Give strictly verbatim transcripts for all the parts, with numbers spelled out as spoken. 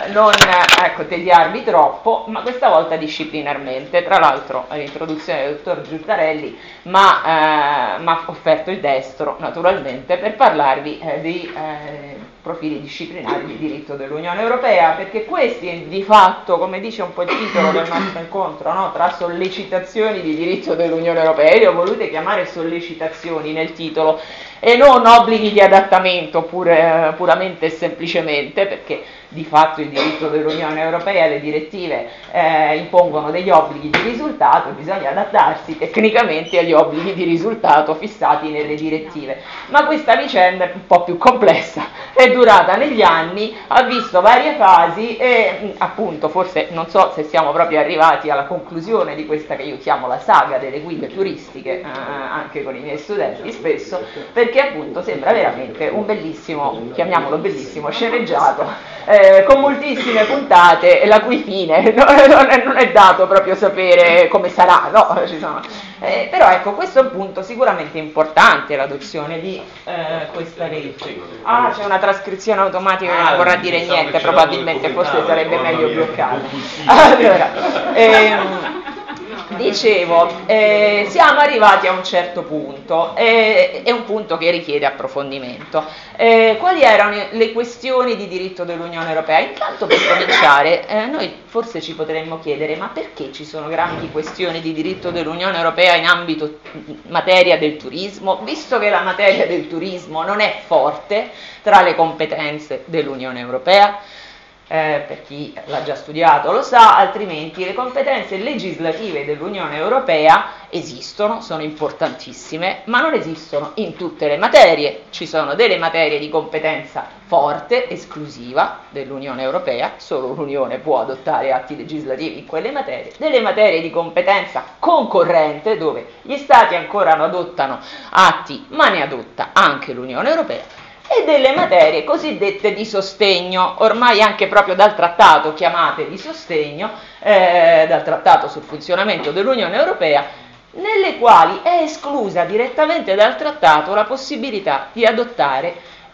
non ecco, tediarvi troppo, ma questa volta disciplinarmente. Tra l'altro l'introduzione del dottor Giuttarelli mi ha offerto il destro, naturalmente, per parlarvi eh, di eh, profili disciplinari di diritto dell'Unione Europea, perché questi di fatto, come dice un po' il titolo del nostro incontro, no? Tra sollecitazioni di diritto dell'Unione Europea, io ho volute chiamare sollecitazioni nel titolo e non obblighi di adattamento pure, puramente e semplicemente, perché di fatto il diritto dell'Unione Europea e le direttive eh, impongono degli obblighi di risultato e bisogna adattarsi tecnicamente agli obblighi di risultato fissati nelle direttive. Ma questa vicenda è un po' più complessa, è durata negli anni, ha visto varie fasi e appunto forse non so se siamo proprio arrivati alla conclusione di questa che io chiamo la saga delle guide turistiche, eh, anche con i miei studenti spesso, perché appunto sembra veramente un bellissimo, chiamiamolo bellissimo, sceneggiato, eh, con moltissime puntate, la cui fine no, non, è, non è dato proprio sapere come sarà, no? Ci sono. Eh, però ecco, questo è un punto sicuramente importante, l'adozione di eh, questa legge. Ah, c'è una trascrizione automatica che non vorrà dire niente, probabilmente, forse sarebbe meglio bloccarla. Allora, ehm, dicevo, eh, siamo arrivati a un certo punto, eh, è un punto che richiede approfondimento. Eh, quali erano le questioni di diritto dell'Unione Europea? Intanto, per cominciare, eh, noi forse ci potremmo chiedere, ma perché ci sono grandi questioni di diritto dell'Unione Europea in ambito materia del turismo, visto che la materia del turismo non è forte tra le competenze dell'Unione Europea? Eh, per chi l'ha già studiato lo sa, altrimenti le competenze legislative dell'Unione Europea esistono, sono importantissime, ma non esistono in tutte le materie. Ci sono delle materie di competenza forte, esclusiva dell'Unione Europea, solo l'Unione può adottare atti legislativi in quelle materie, delle materie di competenza concorrente, dove gli Stati ancora non adottano atti, ma ne adotta anche l'Unione Europea, e delle materie cosiddette di sostegno, ormai anche proprio dal trattato chiamate di sostegno, eh, dal trattato sul funzionamento dell'Unione Europea, nelle quali è esclusa direttamente dal trattato la possibilità di adottare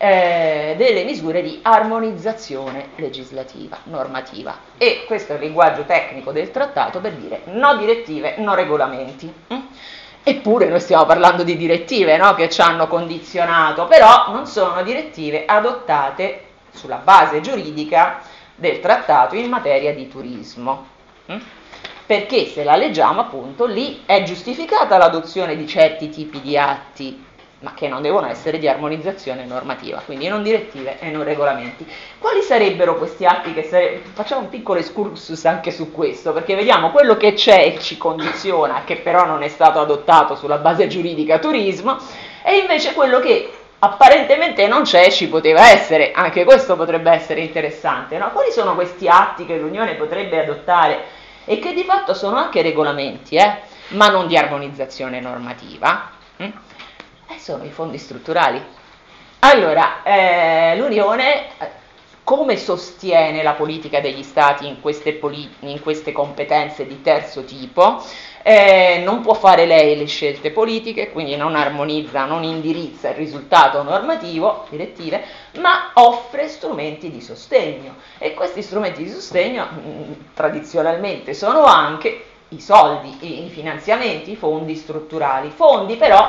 eh, delle misure di armonizzazione legislativa, normativa. E questo è il linguaggio tecnico del trattato per dire no direttive, no regolamenti. Mm? Eppure noi stiamo parlando di direttive, no? Che ci hanno condizionato, però non sono direttive adottate sulla base giuridica del trattato in materia di turismo. Mm? Perché se la leggiamo, appunto, lì è giustificata l'adozione di certi tipi di atti, ma che non devono essere di armonizzazione normativa, quindi non direttive e non regolamenti. Quali sarebbero questi atti che sare... Facciamo un piccolo excursus anche su questo, perché vediamo quello che c'è e ci condiziona, che però non è stato adottato sulla base giuridica turismo, e invece quello che apparentemente non c'è ci poteva essere. Anche questo potrebbe essere interessante, no? Quali sono questi atti che l'Unione potrebbe adottare e che di fatto sono anche regolamenti, eh? Ma non di armonizzazione normativa? Hm? Eh, sono i fondi strutturali. Allora, eh, l'Unione come sostiene la politica degli Stati in queste, poli- in queste competenze di terzo tipo? Eh, non può fare lei le scelte politiche, quindi non armonizza, non indirizza il risultato normativo, direttive, ma offre strumenti di sostegno. E questi strumenti di sostegno mh, tradizionalmente sono anche i soldi, i finanziamenti, i fondi strutturali, fondi però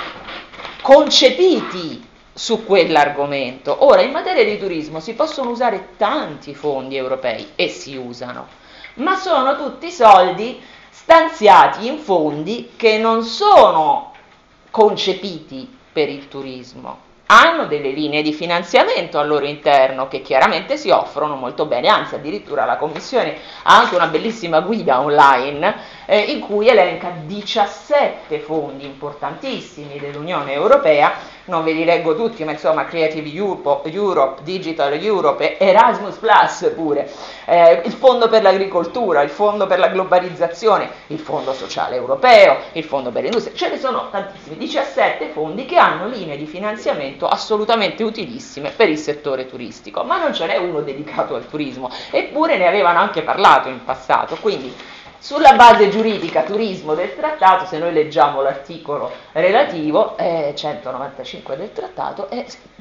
concepiti su quell'argomento. Ora, in materia di turismo si possono usare tanti fondi europei e si usano, ma sono tutti soldi stanziati in fondi che non sono concepiti per il turismo. Hanno delle linee di finanziamento al loro interno che chiaramente si offrono molto bene, anzi addirittura la Commissione ha anche una bellissima guida online eh, in cui elenca diciassette fondi importantissimi dell'Unione Europea. Non ve li leggo tutti, ma insomma Creative Europe, Digital Europe, Erasmus Plus pure, eh, il Fondo per l'Agricoltura, il Fondo per la Globalizzazione, il Fondo Sociale Europeo, il Fondo per l'Industria, ce ne sono tantissimi, diciassette fondi che hanno linee di finanziamento assolutamente utilissime per il settore turistico, ma non ce n'è uno dedicato al turismo, eppure ne avevano anche parlato in passato, quindi sulla base giuridica turismo del trattato, se noi leggiamo l'articolo relativo, eh, centonovantacinque del trattato, eh,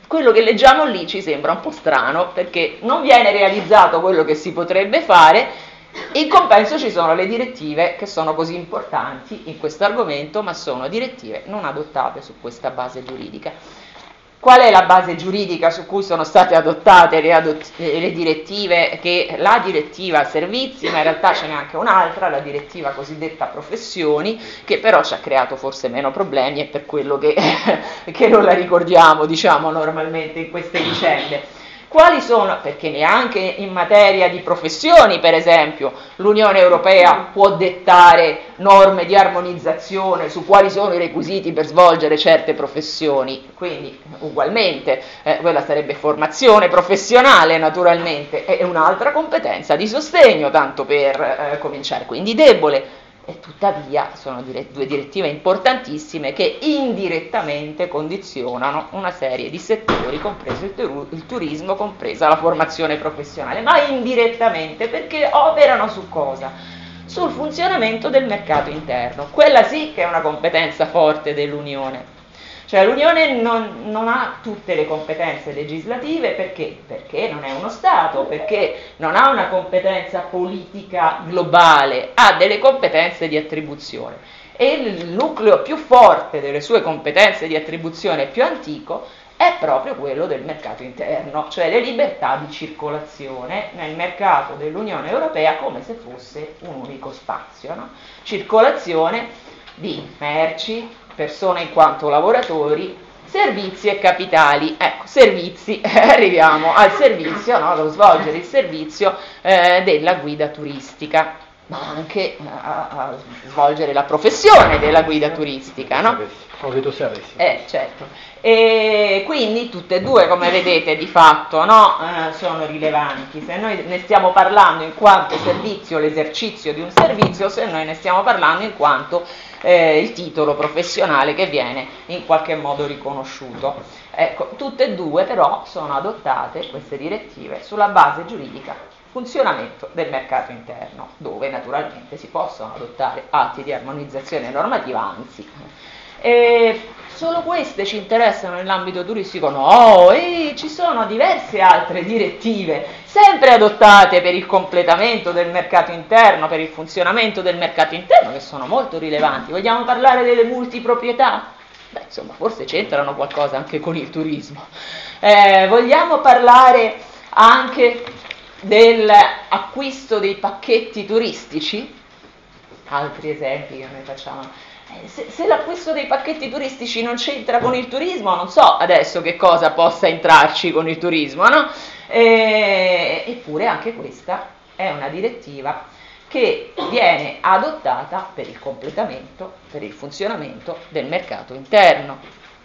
quello che leggiamo lì ci sembra un po' strano, perché non viene realizzato quello che si potrebbe fare. In compenso ci sono le direttive che sono così importanti in questo argomento, ma sono direttive non adottate su questa base giuridica. Qual è la base giuridica su cui sono state adottate le, adott- le direttive? Che la direttiva servizi, ma in realtà ce n'è anche un'altra, la direttiva cosiddetta professioni, che però ci ha creato forse meno problemi, e per quello che, che non la ricordiamo, diciamo, normalmente in queste vicende. Quali sono? Perché neanche in materia di professioni, per esempio, l'Unione Europea può dettare norme di armonizzazione su quali sono i requisiti per svolgere certe professioni, quindi ugualmente eh, quella sarebbe formazione professionale, naturalmente, è un'altra competenza di sostegno, tanto per eh, cominciare, quindi debole. E tuttavia sono dire- due direttive importantissime che indirettamente condizionano una serie di settori, compreso il, turu- il turismo, compresa la formazione professionale, ma indirettamente perché operano su cosa? Sul funzionamento del mercato interno. Quella sì che è una competenza forte dell'Unione. Cioè l'Unione non, non ha tutte le competenze legislative, perché? Perché non è uno Stato, perché non ha una competenza politica globale, ha delle competenze di attribuzione. E il nucleo più forte delle sue competenze di attribuzione più antico è proprio quello del mercato interno, cioè le libertà di circolazione nel mercato dell'Unione Europea come se fosse un unico spazio, no? Circolazione di merci, persone in quanto lavoratori, servizi e capitali. Ecco, servizi, arriviamo al servizio, no? Devo svolgere il servizio eh, della guida turistica, ma anche a, a svolgere la professione della guida turistica, no? Eh, certo. E quindi tutte e due, come vedete, di fatto, no, eh, sono rilevanti. Se noi ne stiamo parlando in quanto servizio, l'esercizio di un servizio, se noi ne stiamo parlando in quanto eh, il titolo professionale che viene in qualche modo riconosciuto. Ecco, tutte e due però sono adottate, queste direttive, sulla base giuridica funzionamento del mercato interno, dove naturalmente si possono adottare atti di armonizzazione normativa, anzi. E solo queste ci interessano nell'ambito turistico? No, e ci sono diverse altre direttive, sempre adottate per il completamento del mercato interno, per il funzionamento del mercato interno, che sono molto rilevanti. Vogliamo parlare delle multiproprietà? Beh, insomma, forse c'entrano qualcosa anche con il turismo. Eh, vogliamo parlare anche dell'acquisto dei pacchetti turistici? Altri esempi che noi facciamo. Se, se l'acquisto dei pacchetti turistici non c'entra con il turismo, non so adesso che cosa possa entrarci con il turismo, no? E, eppure anche questa è una direttiva che viene adottata per il completamento, per il funzionamento del mercato interno.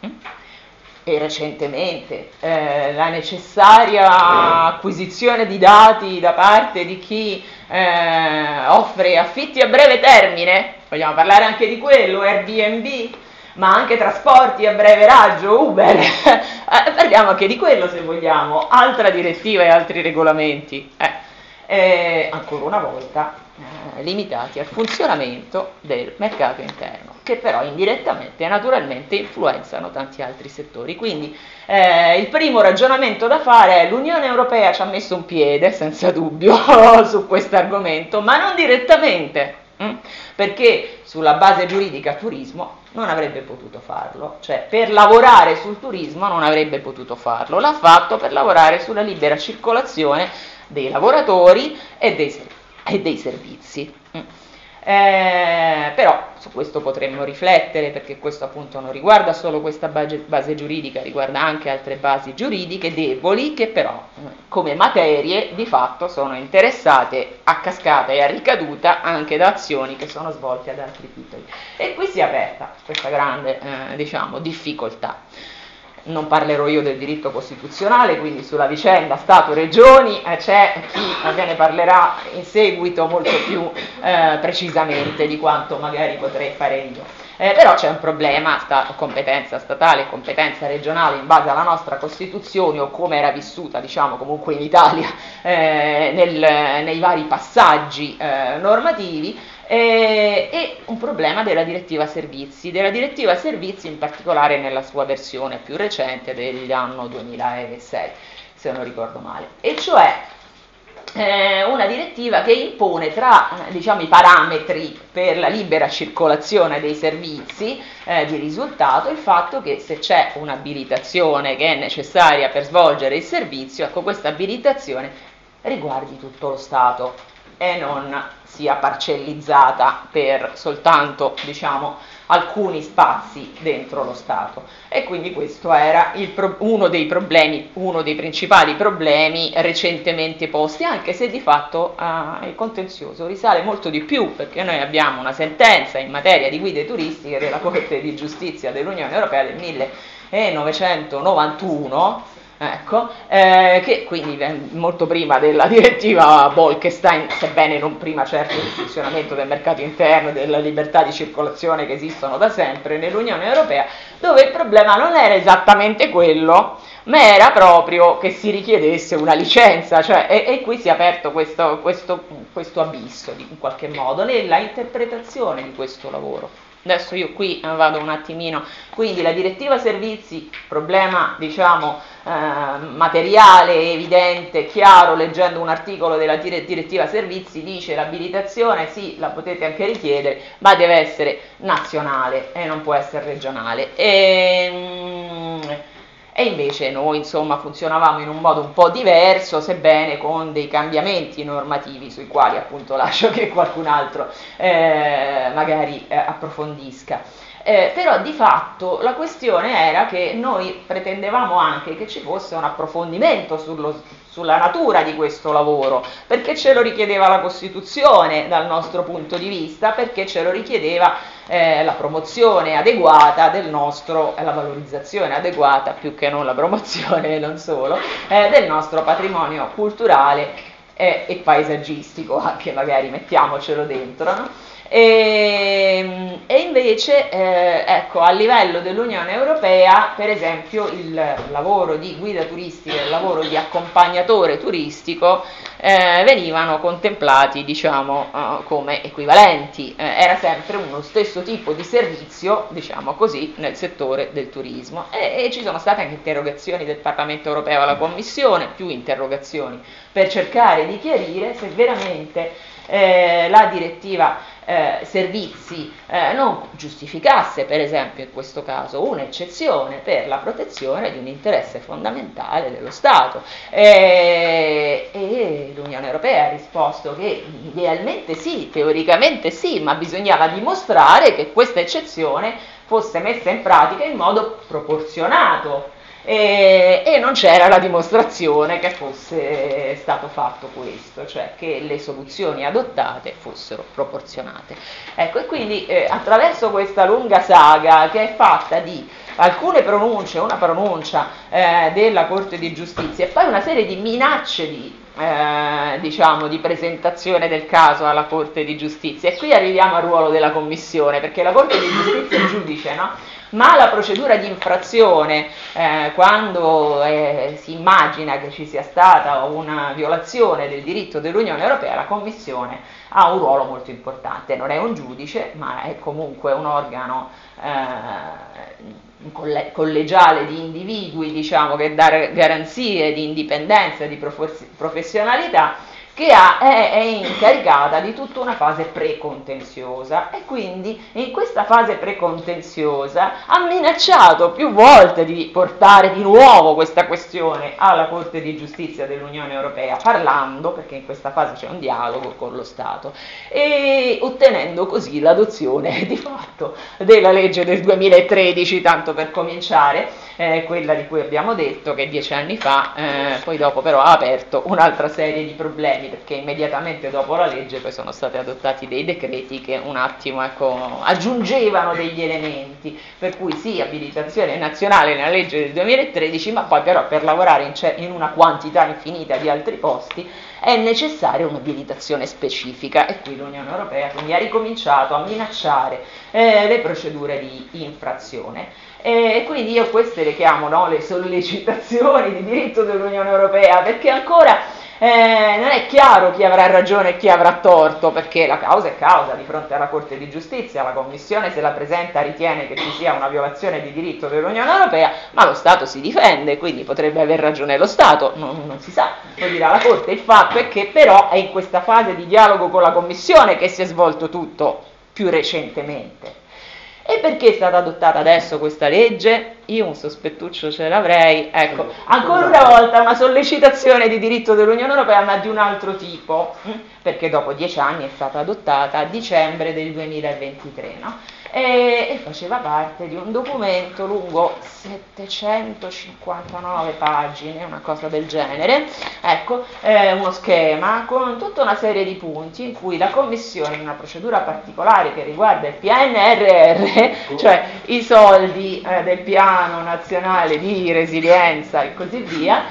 E recentemente eh, la necessaria acquisizione di dati da parte di chi eh, offre affitti a breve termine, vogliamo parlare anche di quello, Airbnb, ma anche trasporti a breve raggio, Uber, eh, parliamo anche di quello se vogliamo, altra direttiva e altri regolamenti, eh, eh, ancora una volta eh, limitati al funzionamento del mercato interno, che però indirettamente e naturalmente influenzano tanti altri settori. Quindi eh, il primo ragionamento da fare è: l'Unione Europea ci ha messo un piede, senza dubbio, su questo argomento, ma non direttamente, hm? Perché sulla base giuridica turismo non avrebbe potuto farlo, cioè per lavorare sul turismo non avrebbe potuto farlo, l'ha fatto per lavorare sulla libera circolazione dei lavoratori e dei, e dei servizi. Eh, però su questo potremmo riflettere, perché questo appunto non riguarda solo questa base, base giuridica, riguarda anche altre basi giuridiche deboli che però come materie di fatto sono interessate a cascata e a ricaduta anche da azioni che sono svolte ad altri titoli. E qui si è aperta questa grande eh, diciamo, difficoltà. Non parlerò io del diritto costituzionale, quindi sulla vicenda Stato-Regioni eh, c'è chi eh, ne parlerà in seguito molto più eh, precisamente di quanto magari potrei fare io. Eh, però c'è un problema, sta, competenza statale, competenza regionale in base alla nostra Costituzione o come era vissuta, diciamo, comunque in Italia eh, nel, nei vari passaggi eh, normativi, eh, e un problema della direttiva servizi, della direttiva servizi in particolare nella sua versione più recente dell'anno duemilasei, se non ricordo male, e cioè Eh, una direttiva che impone tra diciamo, i parametri per la libera circolazione dei servizi eh, di risultato il fatto che se c'è un'abilitazione che è necessaria per svolgere il servizio, ecco, questa abilitazione riguardi tutto lo Stato e non sia parcellizzata per soltanto diciamo, alcuni spazi dentro lo Stato. E quindi questo era il pro- uno dei problemi, uno dei principali problemi recentemente posti, anche se di fatto eh, il contenzioso risale molto di più, perché noi abbiamo una sentenza in materia di guide turistiche della Corte di Giustizia dell'Unione Europea del millenovecentonovantuno, ecco, eh, che quindi molto prima della direttiva Bolkestein, sebbene non prima certo del funzionamento del mercato interno e della libertà di circolazione che esistono da sempre nell'Unione Europea, dove il problema non era esattamente quello, ma era proprio che si richiedesse una licenza, cioè, e, e qui si è aperto questo, questo, questo abisso in qualche modo nella interpretazione di questo lavoro. Adesso io qui vado un attimino, quindi la direttiva servizi, problema diciamo eh, materiale, evidente, chiaro, leggendo un articolo della direttiva servizi dice l'abilitazione sì, la potete anche richiedere, ma deve essere nazionale e non può essere regionale. E, E invece noi insomma funzionavamo in un modo un po' diverso, sebbene con dei cambiamenti normativi sui quali appunto lascio che qualcun altro eh, magari eh, approfondisca. Eh, però di fatto la questione era che noi pretendevamo anche che ci fosse un approfondimento sullo, sulla natura di questo lavoro, perché ce lo richiedeva la Costituzione dal nostro punto di vista, perché ce lo richiedeva eh, la promozione adeguata del nostro, eh, la valorizzazione adeguata, più che non la promozione, non solo, eh, del nostro patrimonio culturale eh, e paesaggistico, anche magari mettiamocelo dentro, no? E, e invece eh, ecco, a livello dell'Unione Europea, per esempio, il lavoro di guida turistica e il lavoro di accompagnatore turistico eh, venivano contemplati diciamo, uh, come equivalenti, eh, era sempre uno stesso tipo di servizio, diciamo così, nel settore del turismo. E, e ci sono state anche interrogazioni del Parlamento Europeo alla Commissione, più interrogazioni, per cercare di chiarire se veramente eh, la direttiva Eh, servizi eh, non giustificasse per esempio in questo caso un'eccezione per la protezione di un interesse fondamentale dello Stato e, e l'Unione Europea ha risposto che idealmente sì, teoricamente sì, ma bisognava dimostrare che questa eccezione fosse messa in pratica in modo proporzionato. E, e non c'era la dimostrazione che fosse stato fatto questo, cioè che le soluzioni adottate fossero proporzionate. Ecco, e quindi eh, attraverso questa lunga saga che è fatta di alcune pronunce, una pronuncia eh, della Corte di Giustizia e poi una serie di minacce di Eh, diciamo di presentazione del caso alla Corte di Giustizia, e qui arriviamo al ruolo della Commissione, perché la Corte di Giustizia è il giudice, no? Ma la procedura di infrazione, eh, quando eh, si immagina che ci sia stata una violazione del diritto dell'Unione Europea, la Commissione ha un ruolo molto importante, non è un giudice, ma è comunque un organo eh, collegiale di individui, diciamo, che dà garanzie di indipendenza e di professionalità, che ha, è, è incaricata di tutta una fase precontenziosa, e quindi in questa fase precontenziosa ha minacciato più volte di portare di nuovo questa questione alla Corte di Giustizia dell'Unione Europea, parlando, perché in questa fase c'è un dialogo con lo Stato, e ottenendo così l'adozione di fatto della legge del duemilatredici, tanto per cominciare, eh, quella di cui abbiamo detto che dieci anni fa, eh, poi dopo però ha aperto un'altra serie di problemi. problemi, perché immediatamente dopo la legge poi sono stati adottati dei decreti che un attimo ecco, aggiungevano degli elementi, per cui sì, abilitazione nazionale nella legge del duemilatredici, ma poi però per lavorare in, in una quantità infinita di altri posti è necessaria un'abilitazione specifica, e qui l'Unione Europea quindi ha ricominciato a minacciare eh, le procedure di infrazione. E quindi io queste le chiamo, no, le sollecitazioni di diritto dell'Unione Europea, perché ancora eh, non è chiaro chi avrà ragione e chi avrà torto, perché la causa è causa di fronte alla Corte di Giustizia, la Commissione se la presenta ritiene che ci sia una violazione di diritto dell'Unione Europea, ma lo Stato si difende, quindi potrebbe aver ragione lo Stato, non, non si sa, lo dirà la Corte. Il fatto è che però è in questa fase di dialogo con la Commissione che si è svolto tutto più recentemente. E perché è stata adottata adesso questa legge? Io un sospettuccio ce l'avrei. Ecco, ancora una volta una sollecitazione di diritto dell'Unione Europea, ma di un altro tipo, perché dopo dieci anni è stata adottata a dicembre del duemilaventitré, no? E, e faceva parte di un documento lungo settecentocinquantanove pagine, una cosa del genere, ecco, eh, uno schema con tutta una serie di punti in cui la Commissione, in una procedura particolare che riguarda il P N R R, cioè i soldi eh, del Piano Nazionale di Resilienza e così via,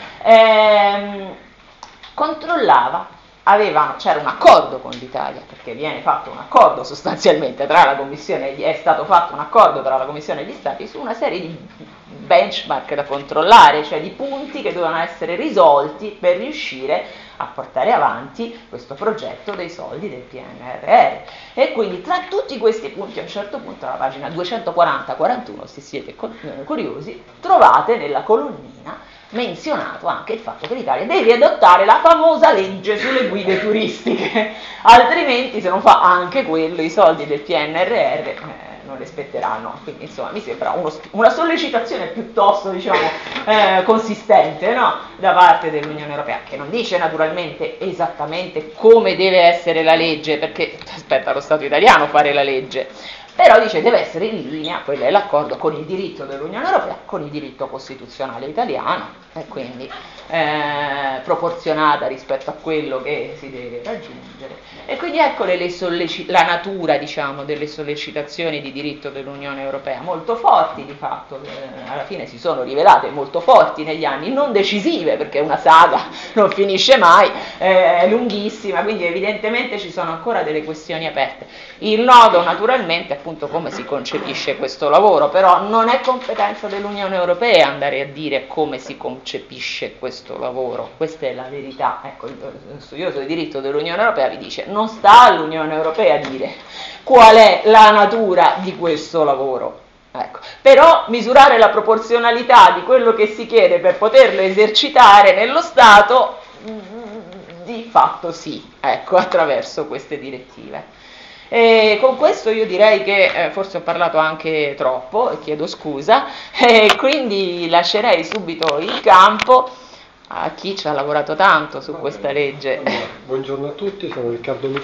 ehm, controllava. Avevano, c'era un accordo con l'Italia, perché viene fatto un accordo sostanzialmente tra la Commissione, è stato fatto un accordo tra la Commissione e gli Stati su una serie di benchmark da controllare, cioè di punti che dovevano essere risolti per riuscire a portare avanti questo progetto dei soldi del P N R R. E quindi tra tutti questi punti, a un certo punto, alla pagina duecentoquaranta quarantuno, se siete curiosi, trovate nella colonnina menzionato anche il fatto che l'Italia deve adottare la famosa legge sulle guide turistiche, altrimenti se non fa anche quello i soldi del P N R R eh, non le spetteranno. Quindi insomma mi sembra uno, una sollecitazione piuttosto diciamo eh, consistente, no? Da parte dell'Unione Europea, che non dice naturalmente esattamente come deve essere la legge, perché aspetta lo Stato italiano fare la legge, però dice deve essere in linea, quello è l'accordo, con il diritto dell'Unione Europea, con il diritto costituzionale italiano, e quindi eh, proporzionata rispetto a quello che si deve raggiungere. E quindi ecco le, le solleci- la natura diciamo, delle sollecitazioni di diritto dell'Unione Europea, molto forti di fatto, eh, alla fine si sono rivelate molto forti negli anni, non decisive perché una saga non finisce mai, eh, è lunghissima, quindi evidentemente ci sono ancora delle questioni aperte. Il nodo naturalmente appunto come si concepisce questo lavoro, però non è competenza dell'Unione Europea andare a dire come si concepisce questo lavoro, questa è la verità. Ecco, il studioso di diritto dell'Unione Europea vi dice non sta all'Unione Europea dire qual è la natura di questo lavoro. Ecco. Però misurare la proporzionalità di quello che si chiede per poterlo esercitare nello Stato, di fatto sì, ecco, attraverso queste direttive. E con questo io direi che eh, forse ho parlato anche troppo e chiedo scusa, e quindi lascerei subito il campo a chi ci ha lavorato tanto su questa legge. Allora, buongiorno a tutti, sono Riccardo Micheli.